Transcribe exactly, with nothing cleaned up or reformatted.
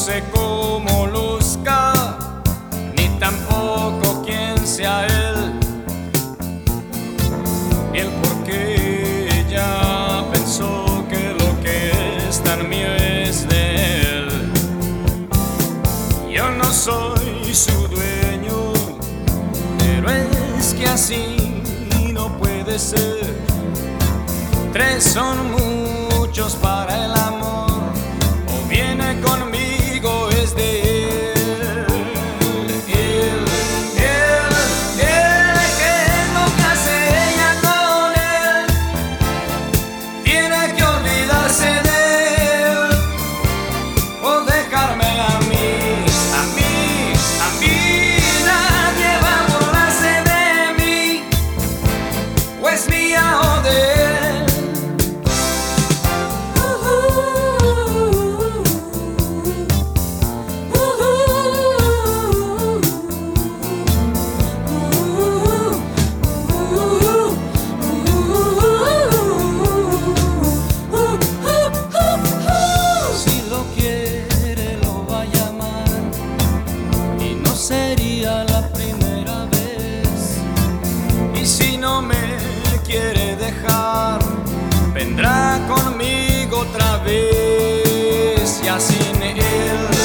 sé cómo luzca, ni tampoco quién sea él, ni el por qué ella pensó que lo que es tan mío es de él. Yo no soy su dueño, pero es que así no puede ser. Tres son muchos para el amor, o viene conmigo es de él. Él, él, él, ¿qué es lo que hace ella con él? Tiene que olvidarse de él o dejarme a mí, a mí, a mí. Nadie va a burlarse de mí, o es mía o de él. Sería la primera vez, y si no me quiere dejar, vendrá conmigo otra vez, ya sin él.